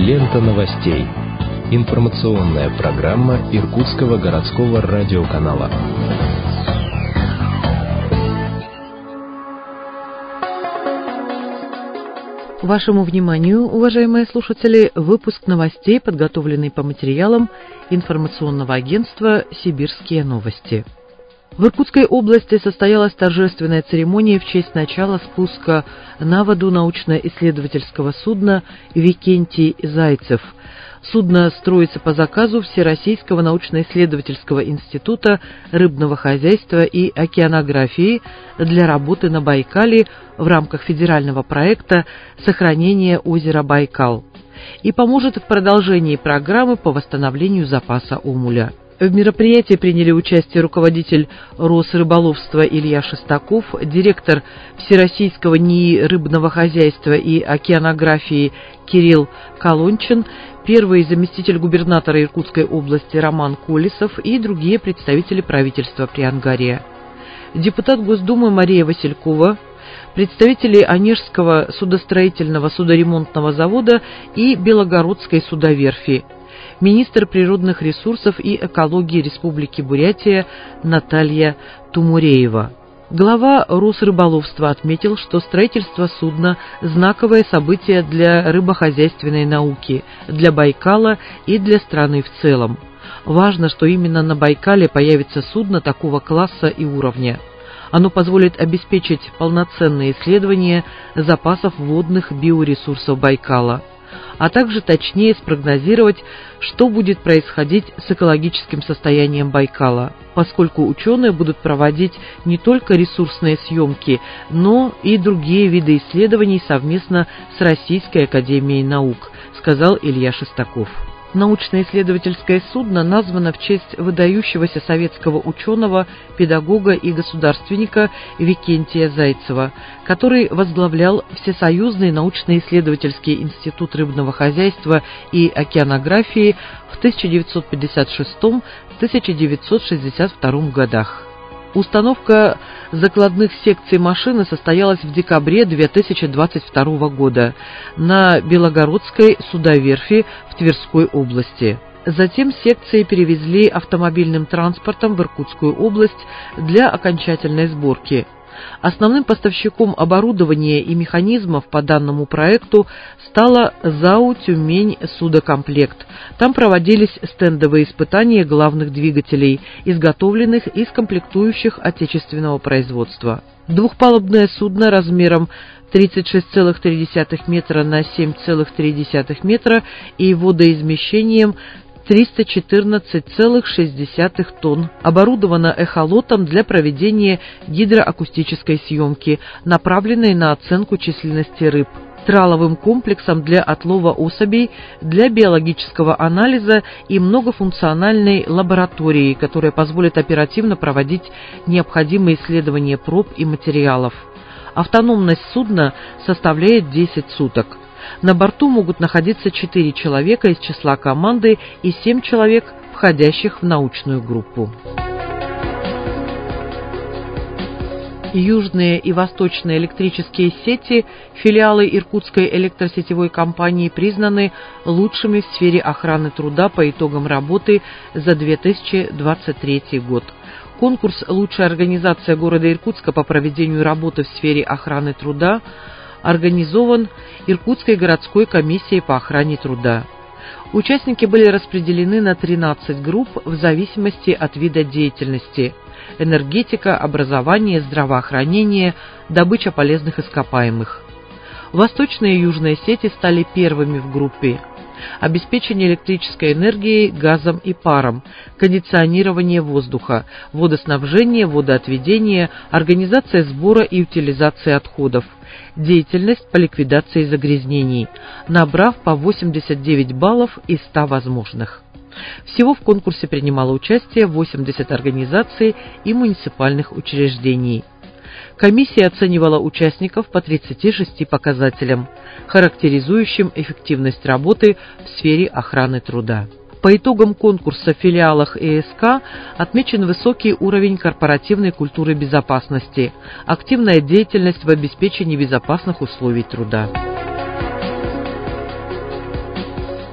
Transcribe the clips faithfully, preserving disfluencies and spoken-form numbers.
Лента новостей. Информационная программа Иркутского городского радиоканала. Вашему вниманию, уважаемые слушатели, выпуск новостей, подготовленный по материалам информационного агентства «Сибирские новости». В Иркутской области состоялась торжественная церемония в честь начала спуска на воду научно-исследовательского судна «Викентий Зайцев». Судно строится по заказу Всероссийского научно-исследовательского института рыбного хозяйства и океанографии для работы на Байкале в рамках федерального проекта «Сохранение озера Байкал» и поможет в продолжении программы по восстановлению запаса омуля. В мероприятии приняли участие руководитель Росрыболовства Илья Шестаков, директор Всероссийского НИИ рыбного хозяйства и океанографии Кирилл Колончин, первый заместитель губернатора Иркутской области Роман Колесов и другие представители правительства Приангария. Депутат Госдумы Мария Василькова, представители Онежского судостроительного судоремонтного завода и Белогородской судоверфи, министр природных ресурсов и экологии Республики Бурятия Наталья Тумуреева. Глава Росрыболовства отметил, что строительство судна – знаковое событие для рыбохозяйственной науки, для Байкала и для страны в целом. Важно, что именно на Байкале появится судно такого класса и уровня. Оно позволит обеспечить полноценные исследования запасов водных биоресурсов Байкала, а также точнее спрогнозировать, что будет происходить с экологическим состоянием Байкала, поскольку ученые будут проводить не только ресурсные съемки, но и другие виды исследований совместно с Российской академией наук, сказал Илья Шестаков. Научно-исследовательское судно названо в честь выдающегося советского ученого, педагога и государственника Викентия Зайцева, который возглавлял Всесоюзный научно-исследовательский институт рыбного хозяйства и океанографии в тысяча девятьсот пятьдесят шестом — тысяча девятьсот шестьдесят втором годах. Установка закладных секций машины состоялась в декабре две тысячи двадцать второго года на Белогородской судоверфи в Тверской области. Затем секции перевезли автомобильным транспортом в Иркутскую область для окончательной сборки. Основным поставщиком оборудования и механизмов по данному проекту стала ЗАО «Тюмень Судокомплект». Там проводились стендовые испытания главных двигателей, изготовленных из комплектующих отечественного производства. Двухпалубное судно размером тридцать шесть целых три десятых метра на семь целых три десятых метра и водоизмещением триста четырнадцать целых шесть десятых тонн, оборудовано эхолотом для проведения гидроакустической съемки, направленной на оценку численности рыб, траловым комплексом для отлова особей, для биологического анализа и многофункциональной лабораторией, которая позволит оперативно проводить необходимые исследования проб и материалов. Автономность судна составляет десять суток. На борту могут находиться четыре человека из числа команды и семь человек, входящих в научную группу. Южные и восточные электрические сети, филиалы Иркутской электросетевой компании, признаны лучшими в сфере охраны труда по итогам работы за две тысячи двадцать третий год. Конкурс «Лучшая организация города Иркутска по проведению работы в сфере охраны труда» организован Иркутской городской комиссией по охране труда. Участники были распределены на тринадцать групп в зависимости от вида деятельности: энергетика, образование, здравоохранение, добыча полезных ископаемых. Восточные и южные сети стали первыми в группе. Обеспечение электрической энергией, газом и паром, кондиционирование воздуха, водоснабжение, водоотведение, организация сбора и утилизации отходов, деятельность по ликвидации загрязнений, набрав по восемьдесят девять баллов из ста возможных. Всего в конкурсе принимало участие восемьдесят организаций и муниципальных учреждений. Комиссия оценивала участников по тридцати шести показателям, характеризующим эффективность работы в сфере охраны труда. По итогам конкурса в филиалах ЭСК отмечен высокий уровень корпоративной культуры безопасности, активная деятельность в обеспечении безопасных условий труда.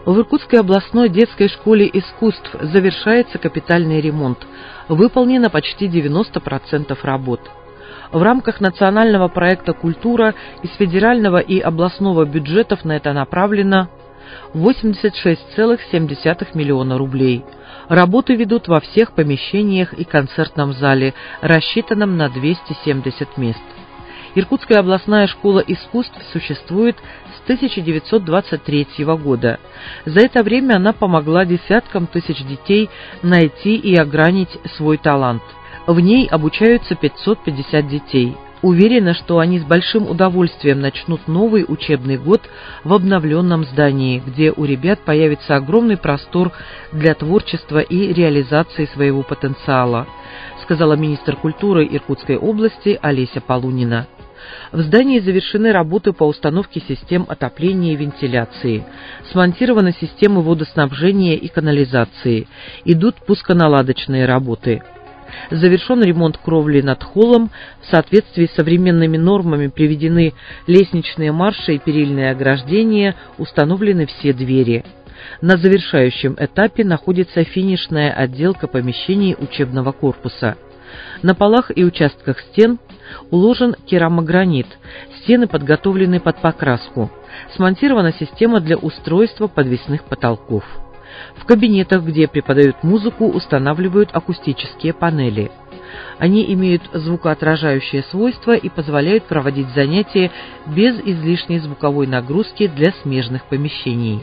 В Иркутской областной детской школе искусств завершается капитальный ремонт. Выполнено почти девяносто процентов работ. В рамках национального проекта «Культура» из федерального и областного бюджетов на это направлено восемьдесят шесть целых семь десятых миллиона рублей. Работы ведут во всех помещениях и концертном зале, рассчитанном на двести семьдесят мест. Иркутская областная школа искусств существует с тысяча девятьсот двадцать третьего года. За это время она помогла десяткам тысяч детей найти и огранить свой талант. В ней обучаются пятьсот пятьдесят детей. Уверена, что они с большим удовольствием начнут новый учебный год в обновленном здании, где у ребят появится огромный простор для творчества и реализации своего потенциала, сказала министр культуры Иркутской области Олеся Полунина. В здании завершены работы по установке систем отопления и вентиляции, смонтированы системы водоснабжения и канализации, идут пусконаладочные работы. Завершен ремонт кровли над холлом, в соответствии с современными нормами приведены лестничные марши и перильные ограждения, установлены все двери. На завершающем этапе находится финишная отделка помещений учебного корпуса. На полах и участках стен уложен керамогранит, стены подготовлены под покраску, смонтирована система для устройства подвесных потолков. В кабинетах, где преподают музыку, устанавливают акустические панели. Они имеют звукоотражающие свойства и позволяют проводить занятия без излишней звуковой нагрузки для смежных помещений.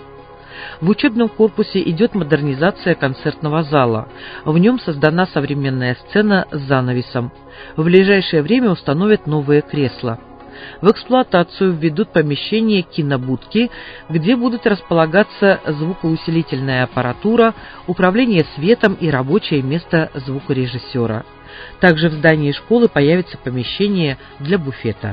В учебном корпусе идет модернизация концертного зала. В нем создана современная сцена с занавесом. В ближайшее время установят новые кресла. В эксплуатацию введут помещение кинобудки, где будут располагаться звукоусилительная аппаратура, управление светом и рабочее место звукорежиссера. Также в здании школы появится помещение для буфета.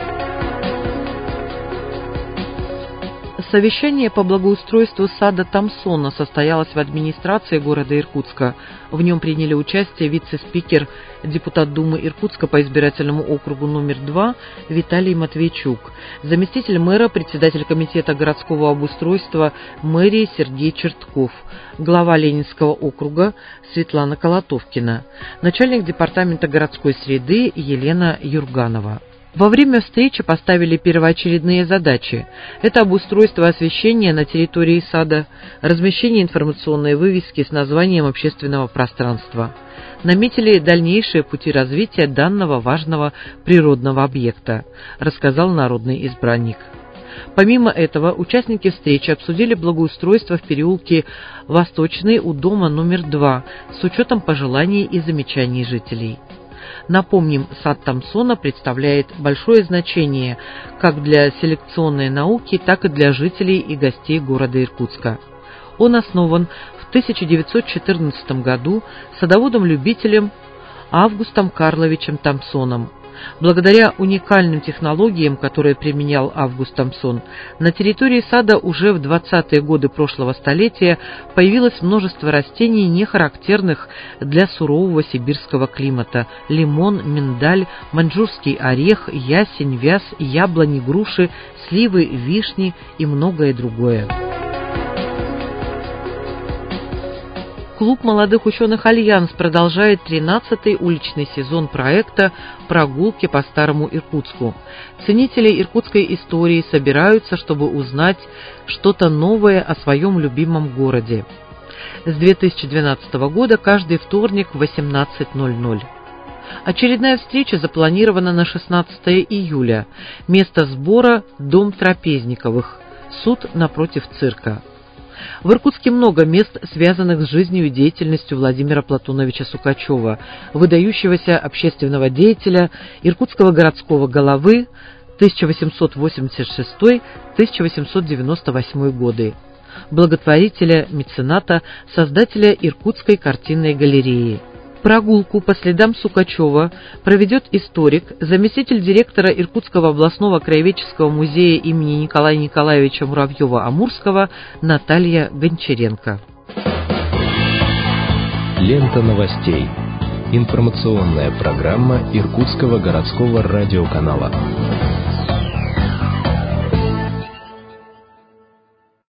Совещание по благоустройству сада Томсона состоялось в администрации города Иркутска. В нем приняли участие вице-спикер, депутат Думы Иркутска по избирательному округу номер два Виталий Матвейчук, заместитель мэра, председатель комитета городского обустройства мэрии Сергей Чертков, глава Ленинского округа Светлана Колотовкина, начальник департамента городской среды Елена Юрганова. Во время встречи поставили первоочередные задачи. Это обустройство освещения на территории сада, размещение информационной вывески с названием общественного пространства. Наметили дальнейшие пути развития данного важного природного объекта, рассказал народный избранник. Помимо этого, участники встречи обсудили благоустройство в переулке Восточный у дома номер два с учетом пожеланий и замечаний жителей. Напомним, сад Томсона представляет большое значение как для селекционной науки, так и для жителей и гостей города Иркутска. Он основан в тысяча девятьсот четырнадцатом году садоводом-любителем Августом Карловичем Томсоном. Благодаря уникальным технологиям, которые применял Август Томсон, на территории сада уже в двадцатые годы прошлого столетия появилось множество растений, не характерных для сурового сибирского климата: лимон, миндаль, маньчжурский орех, ясень, вяз, яблони, груши, сливы, вишни и многое другое. Клуб молодых ученых «Альянс» продолжает тринадцатый уличный сезон проекта «Прогулки по Старому Иркутску». Ценители иркутской истории собираются, чтобы узнать что-то новое о своем любимом городе. С две тысячи двенадцатого года каждый вторник в восемнадцать ноль ноль. Очередная встреча запланирована на шестнадцатое июля. Место сбора – дом Трапезниковых, суд напротив цирка. В Иркутске много мест, связанных с жизнью и деятельностью Владимира Платоновича Сукачева, выдающегося общественного деятеля, иркутского городского головы тысяча восемьсот восемьдесят шестой — тысяча восемьсот девяносто восьмой годы, благотворителя, мецената, создателя Иркутской картинной галереи. Прогулку по следам Сукачева проведет историк, заместитель директора Иркутского областного краеведческого музея имени Николая Николаевича Муравьева-Амурского Наталья Гончаренко. Лента новостей. Информационная программа Иркутского городского радиоканала.